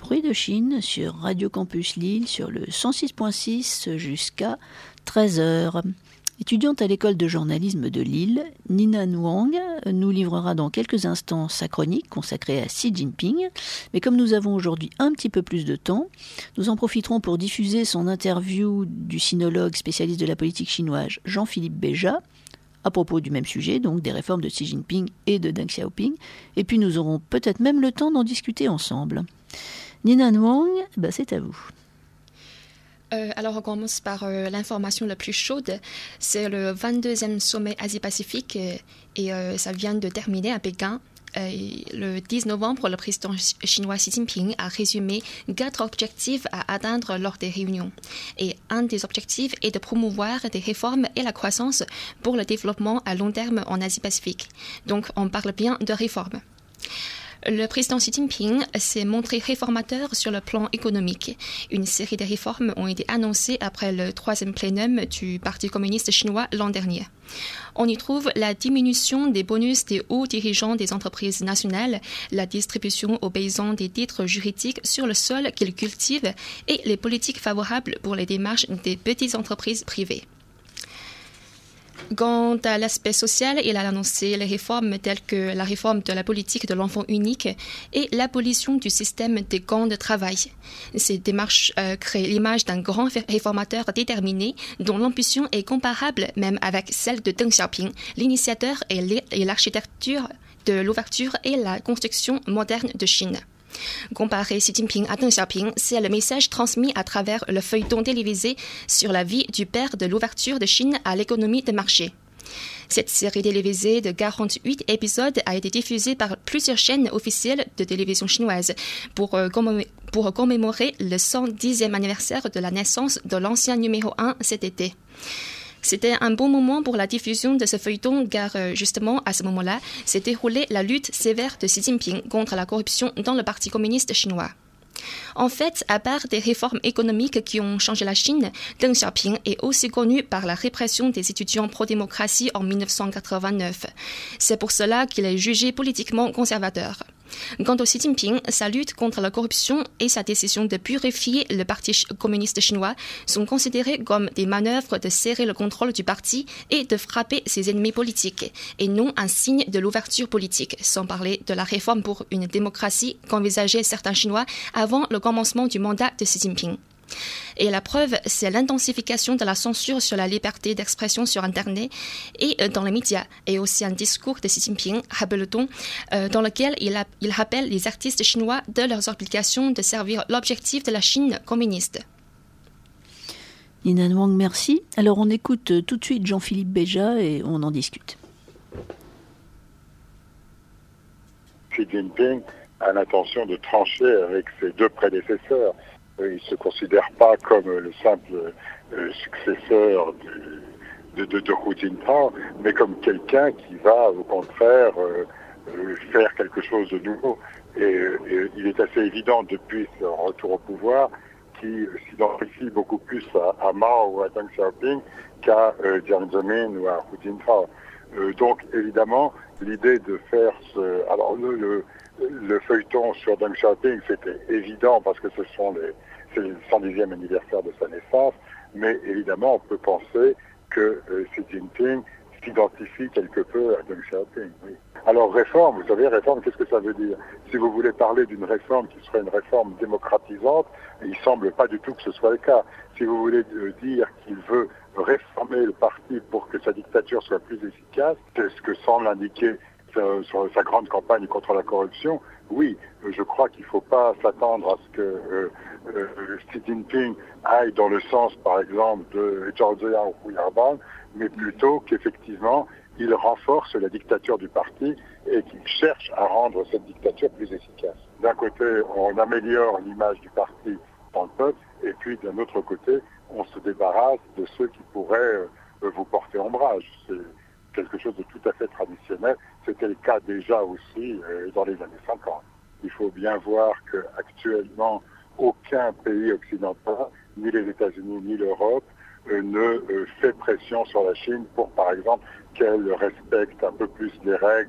Bruit de Chine sur Radio Campus Lille sur le 106.6 jusqu'à 13h. Étudiante à l'école de journalisme de Lille, Nina Wang nous livrera dans quelques instants sa chronique consacrée à Xi Jinping. Mais comme nous avons aujourd'hui un petit peu plus de temps, nous en profiterons pour diffuser son interview du sinologue spécialiste de la politique chinoise Jean-Philippe Béja, à propos du même sujet, donc des réformes de Xi Jinping et de Deng Xiaoping. Et puis nous aurons peut-être même le temps d'en discuter ensemble. Nina Wang, c'est à vous. Alors on commence par l'information la plus chaude. C'est le 22e sommet Asie-Pacifique et ça vient de terminer à Pékin. Le 10 novembre, le président chinois Xi Jinping a résumé 4 objectifs à atteindre lors des réunions. Et un des objectifs est de promouvoir des réformes et la croissance pour le développement à long terme en Asie-Pacifique. Donc on parle bien de réformes. Le président Xi Jinping s'est montré réformateur sur le plan économique. Une série de réformes ont été annoncées après le 3e plénum du Parti communiste chinois l'an dernier. On y trouve la diminution des bonus des hauts dirigeants des entreprises nationales, la distribution aux paysans des titres juridiques sur le sol qu'ils cultivent et les politiques favorables pour les démarches des petites entreprises privées. Quant à l'aspect social, il a annoncé les réformes telles que la réforme de la politique de l'enfant unique et l'abolition du système des camps de travail. Ces démarches créent l'image d'un grand réformateur déterminé dont l'ambition est comparable même avec celle de Deng Xiaoping, l'initiateur et l'architecture de l'ouverture et la construction moderne de Chine. Comparer Xi Jinping à Deng Xiaoping, c'est le message transmis à travers le feuilleton télévisé sur la vie du père de l'ouverture de Chine à l'économie de marché. Cette série télévisée de 48 épisodes a été diffusée par plusieurs chaînes officielles de télévision chinoise pour commémorer le 110e anniversaire de la naissance de l'ancien numéro 1 cet été. C'était un bon moment pour la diffusion de ce feuilleton car justement à ce moment-là s'est déroulée la lutte sévère de Xi Jinping contre la corruption dans le Parti communiste chinois. En fait, à part des réformes économiques qui ont changé la Chine, Deng Xiaoping est aussi connu par la répression des étudiants pro-démocratie en 1989. C'est pour cela qu'il est jugé politiquement conservateur. Quant au Xi Jinping, sa lutte contre la corruption et sa décision de purifier le Parti communiste chinois sont considérés comme des manœuvres de serrer le contrôle du parti et de frapper ses ennemis politiques, et non un signe de l'ouverture politique, sans parler de la réforme pour une démocratie qu'envisageaient certains Chinois avant le commencement du mandat de Xi Jinping. Et la preuve, c'est l'intensification de la censure sur la liberté d'expression sur Internet et dans les médias, et aussi un discours de Xi Jinping, rappelle-t-on, dans lequel il rappelle les artistes chinois de leurs obligations de servir l'objectif de la Chine communiste. Nina Wang, merci. Alors on écoute tout de suite Jean-Philippe Béja et on en discute. Xi Jinping a l'intention de trancher avec ses 2 prédécesseurs. Il ne se considère pas comme le simple successeur de Hu Jintao, mais comme quelqu'un qui va, au contraire, faire quelque chose de nouveau. Et il est assez évident, depuis son retour au pouvoir, qu'il s'identifie beaucoup plus à Mao ou à Deng Xiaoping qu'à Jiang Zemin ou à Hu Jintao. Donc, évidemment, l'idée de faire Alors, le feuilleton sur Deng Xiaoping, c'était évident parce que c'est le 110e anniversaire de sa naissance, mais évidemment, on peut penser que Xi Jinping s'identifie quelque peu à Deng Xiaoping. Oui. Alors, réforme, vous savez, réforme, qu'est-ce que ça veut dire? Si vous voulez parler d'une réforme qui serait une réforme démocratisante, il semble pas du tout que ce soit le cas. Si vous voulez dire qu'il veut réformer le parti pour que sa dictature soit plus efficace, c'est ce que semble indiquer sur sa grande campagne contre la corruption, oui, je crois qu'il ne faut pas s'attendre à ce que Xi Jinping aille dans le sens, par exemple, de Zhao Ziyang ou Hu Yaobang, mais plutôt qu'effectivement, il renforce la dictature du parti et qu'il cherche à rendre cette dictature plus efficace. D'un côté, on améliore l'image du parti dans le peuple, et puis d'un autre côté, on se débarrasse de ceux qui pourraient vous porter ombrage. C'est quelque chose de tout à fait traditionnel. C'était le cas déjà aussi dans les années 50. Il faut bien voir qu'actuellement, aucun pays occidental, ni les États-Unis, ni l'Europe, ne fait pression sur la Chine pour, par exemple, qu'elle respecte un peu plus les règles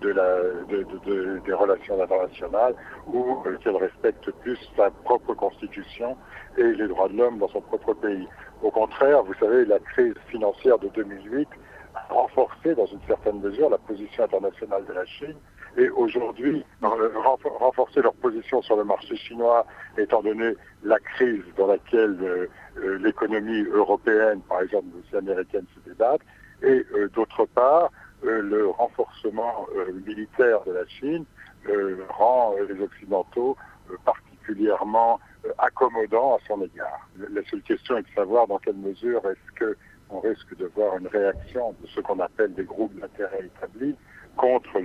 des relations internationales ou qu'elle respecte plus sa propre constitution et les droits de l'homme dans son propre pays. Au contraire, vous savez, la crise financière de 2008 a renforcé dans une certaine mesure la position internationale de la Chine et aujourd'hui renforcer leur position sur le marché chinois étant donné la crise dans laquelle l'économie européenne, par exemple aussi américaine, se débatte et d'autre part le renforcement militaire de la Chine rend les Occidentaux particulièrement accommodants à son égard. La seule question est de savoir dans quelle mesure est-ce qu'on risque de voir une réaction de ce qu'on appelle des groupes d'intérêt établis contre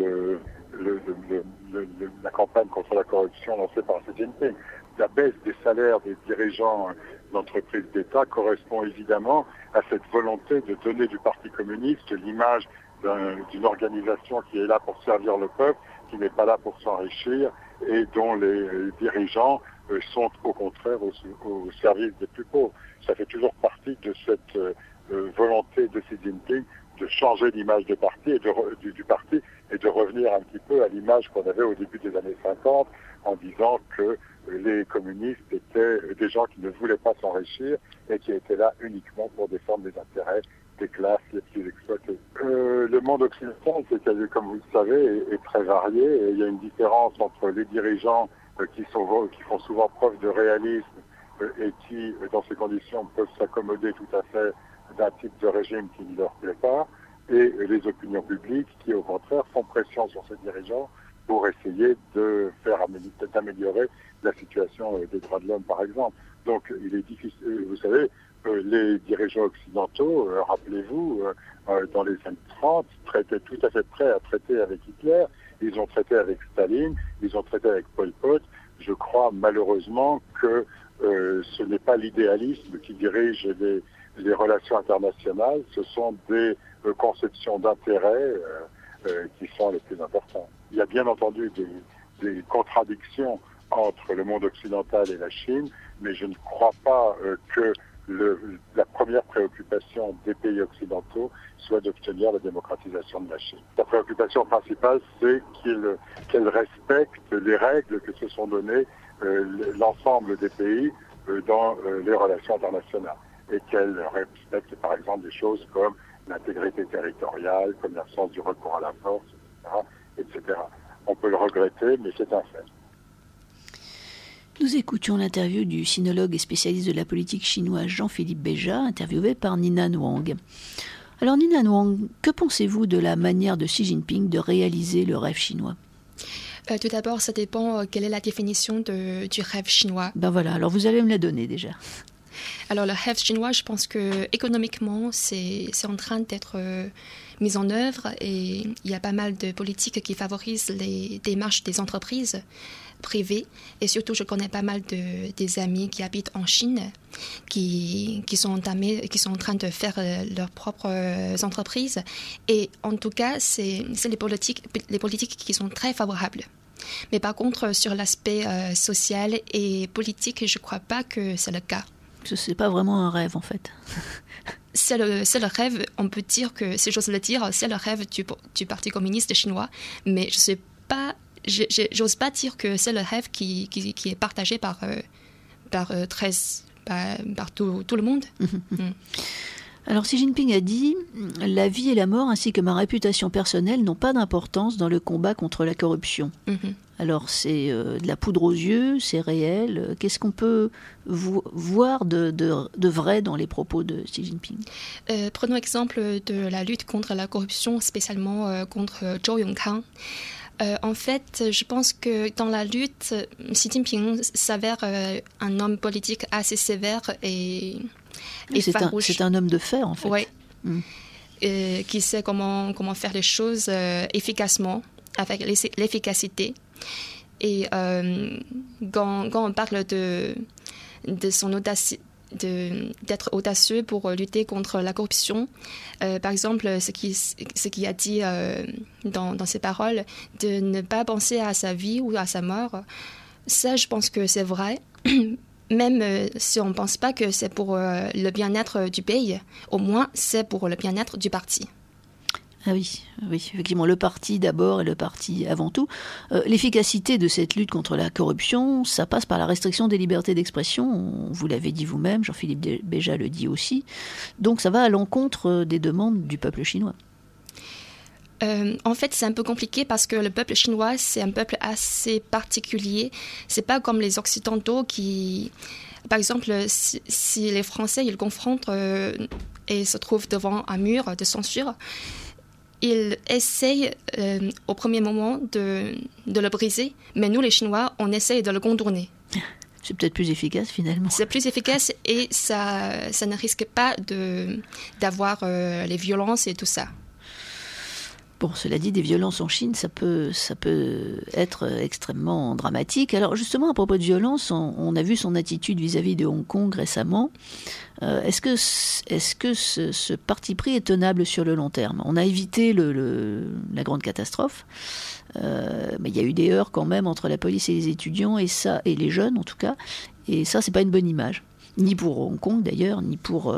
la campagne contre la corruption lancée par Xi Jinping. La baisse des salaires des dirigeants d'entreprises d'État correspond évidemment à cette volonté de donner du Parti communiste l'image d'une organisation qui est là pour servir le peuple, qui n'est pas là pour s'enrichir et dont les dirigeants sont au contraire au service des plus pauvres. Ça fait toujours partie de cette volonté de Xi Jinping de changer l'image du parti et de revenir un petit peu à l'image qu'on avait au début des années 50 en disant que les communistes étaient des gens qui ne voulaient pas s'enrichir et qui étaient là uniquement pour défendre les intérêts des classes les plus exploitées. Le monde occidental, comme vous le savez, est très varié et il y a une différence entre les dirigeants qui font souvent preuve de réalisme et qui, dans ces conditions, peuvent s'accommoder tout à fait d'un type de régime qui ne leur plaît pas, et les opinions publiques qui, au contraire, font pression sur ces dirigeants pour essayer d'améliorer la situation des droits de l'homme, par exemple. Donc, il est difficile, vous savez, les dirigeants occidentaux, rappelez-vous, dans les années 30, étaient tout à fait prêts à traiter avec Hitler. Ils ont traité avec Staline, ils ont traité avec Pol Pot. Je crois malheureusement que ce n'est pas l'idéalisme qui dirige les relations internationales, ce sont des conceptions d'intérêt qui sont les plus importantes. Il y a bien entendu des contradictions entre le monde occidental et la Chine, mais je ne crois pas que la première préoccupation des pays occidentaux soit d'obtenir la démocratisation de la Chine. La préoccupation principale, c'est qu'elle respecte les règles que se sont données l'ensemble des pays dans les relations internationales et qu'elle respecte par exemple des choses comme l'intégrité territoriale, comme l'absence du recours à la force, etc. On peut le regretter, mais c'est un fait. Nous écoutions l'interview du sinologue et spécialiste de la politique chinoise Jean-Philippe Béja, interviewé par Nina Wang. Alors Nina Wang, que pensez-vous de la manière de Xi Jinping de réaliser le rêve chinois ? Tout d'abord, ça dépend quelle est la définition du rêve chinois. Ben voilà, alors vous allez me la donner déjà. Alors le rêve chinois, je pense que économiquement, c'est en train d'être mis en œuvre et il y a pas mal de politiques qui favorisent les démarches des entreprises privées et surtout je connais pas mal des amis qui habitent en Chine qui sont en train de faire leurs propres entreprises et en tout cas c'est les politiques qui sont très favorables. Mais par contre sur l'aspect social et politique, je crois pas que c'est le cas. C'est pas vraiment un rêve en fait. C'est le rêve, on peut dire que, si j'ose le dire, c'est le rêve du Parti communiste chinois, mais j'ose pas dire que c'est le rêve qui est partagé par tout le monde. Alors Xi Jinping a dit « La vie et la mort ainsi que ma réputation personnelle n'ont pas d'importance dans le combat contre la corruption ». Alors c'est de la poudre aux yeux, c'est réel. Qu'est-ce qu'on peut voir de vrai dans les propos de Xi Jinping ? Prenons l'exemple de la lutte contre la corruption, spécialement contre Zhou Yongkang. En fait, je pense que dans la lutte, Xi Jinping s'avère un homme politique assez sévère et farouche. C'est un homme de fer, en fait. Oui, qui sait comment faire les choses efficacement, avec l'efficacité. Et quand on parle de son audace, d'être audacieux pour lutter contre la corruption, par exemple, ce qu'il a dit dans ses paroles, de ne pas penser à sa vie ou à sa mort, ça, je pense que c'est vrai. Même si on ne pense pas que c'est pour le bien-être du pays, au moins c'est pour le bien-être du parti. Ah oui, effectivement, le parti d'abord et le parti avant tout. L'efficacité de cette lutte contre la corruption, ça passe par la restriction des libertés d'expression. Vous l'avez dit vous-même, Jean-Philippe Béja le dit aussi. Donc ça va à l'encontre des demandes du peuple chinois. En fait, c'est un peu compliqué parce que le peuple chinois, c'est un peuple assez particulier. C'est pas comme les Occidentaux qui... Par exemple, si les Français, ils confrontent et se trouvent devant un mur de censure, ils essayent au premier moment de le briser, mais nous, les Chinois, on essaye de le contourner. C'est peut-être plus efficace, finalement. C'est plus efficace et ça ne risque pas d'avoir les violences et tout ça. Bon, cela dit, des violences en Chine, ça peut être extrêmement dramatique. Alors justement, à propos de violence, on a vu son attitude vis-à-vis de Hong Kong récemment. Est-ce que ce parti pris est tenable sur le long terme ? On a évité la grande catastrophe, mais il y a eu des heurts quand même entre la police et les étudiants, et les jeunes en tout cas, et ça, c'est pas une bonne image. Ni pour Hong Kong d'ailleurs, ni pour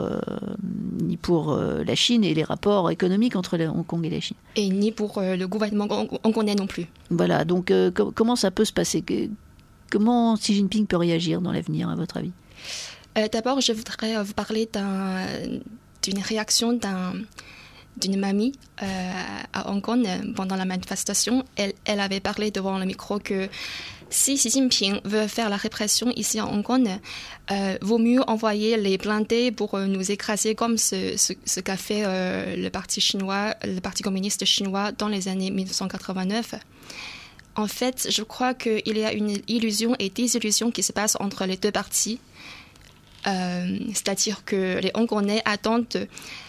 la Chine et les rapports économiques entre Hong Kong et la Chine. Et ni pour le gouvernement hongkongais non plus. Voilà, donc comment ça peut se passer ? Comment Xi Jinping peut réagir dans l'avenir, à votre avis ? D'abord, je voudrais vous parler d'une réaction d'une mamie à Hong Kong pendant la manifestation. Elle avait parlé devant le micro que si Xi Jinping veut faire la répression ici en Hong Kong, vaut mieux envoyer les blindés pour nous écraser comme ce qu'a fait le Parti communiste chinois dans les années 1989. En fait, je crois qu'il y a une illusion et désillusion qui se passe entre les deux partis. C'est-à-dire que les Hongkongais attendent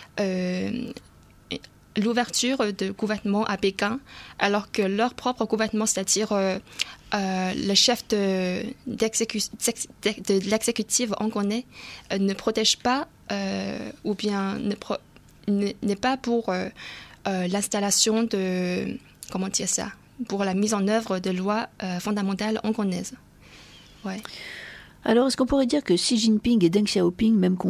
l'ouverture du gouvernement à Pékin, alors que leur propre gouvernement, c'est-à-dire le chef de l'exécutif hongkongais, ne protège pas ou bien n'est pas pour l'installation de, comment dire ça, pour la mise en œuvre de lois fondamentales hongkongaises. Ouais. Alors, est-ce qu'on pourrait dire que Xi Jinping et Deng Xiaoping, même combat ?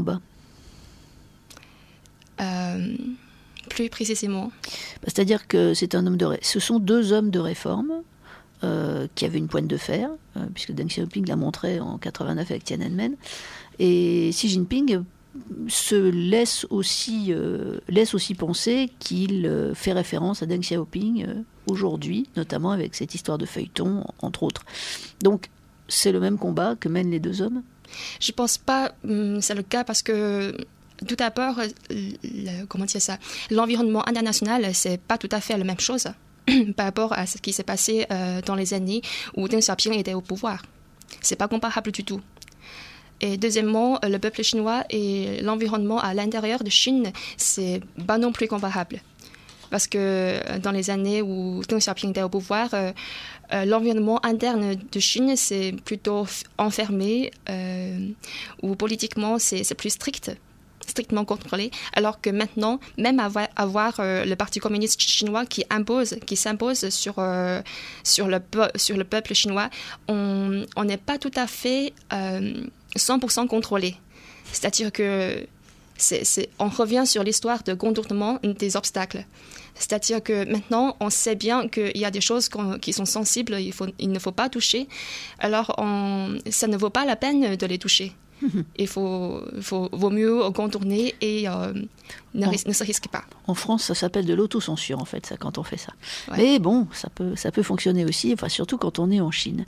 Plus précisément. C'est-à-dire que ce sont deux hommes de réforme qui avaient une pointe de fer, puisque Deng Xiaoping l'a montré en 89 avec Tiananmen, et Xi Jinping se laisse aussi penser qu'il fait référence à Deng Xiaoping aujourd'hui, notamment avec cette histoire de feuilleton, entre autres. Donc, c'est le même combat que mènent les deux hommes ? Je ne pense pas c'est le cas parce que tout d'abord, comment dire ça, l'environnement international, c'est pas tout à fait la même chose par rapport à ce qui s'est passé dans les années où Deng Xiaoping était au pouvoir. C'est pas comparable du tout. Et deuxièmement, le peuple chinois et l'environnement à l'intérieur de Chine, c'est pas non plus comparable. Parce que dans les années où Deng Xiaoping était au pouvoir, l'environnement interne de Chine, c'est plutôt enfermé, où politiquement, c'est plus strictement contrôlé, alors que maintenant, même avoir le Parti communiste chinois qui s'impose sur le peuple chinois, on n'est pas tout à fait 100% contrôlé. C'est-à-dire que on revient sur l'histoire de contournement des obstacles. C'est-à-dire que maintenant, on sait bien qu'il y a des choses qui sont sensibles, il ne faut pas toucher. Alors, ça ne vaut pas la peine de les toucher. Il vaut mieux contourner et ne se risque pas. En France, ça s'appelle de l'autocensure, en fait, ça, quand on fait ça. Ouais. Mais bon, ça peut fonctionner aussi, enfin, surtout quand on est en Chine.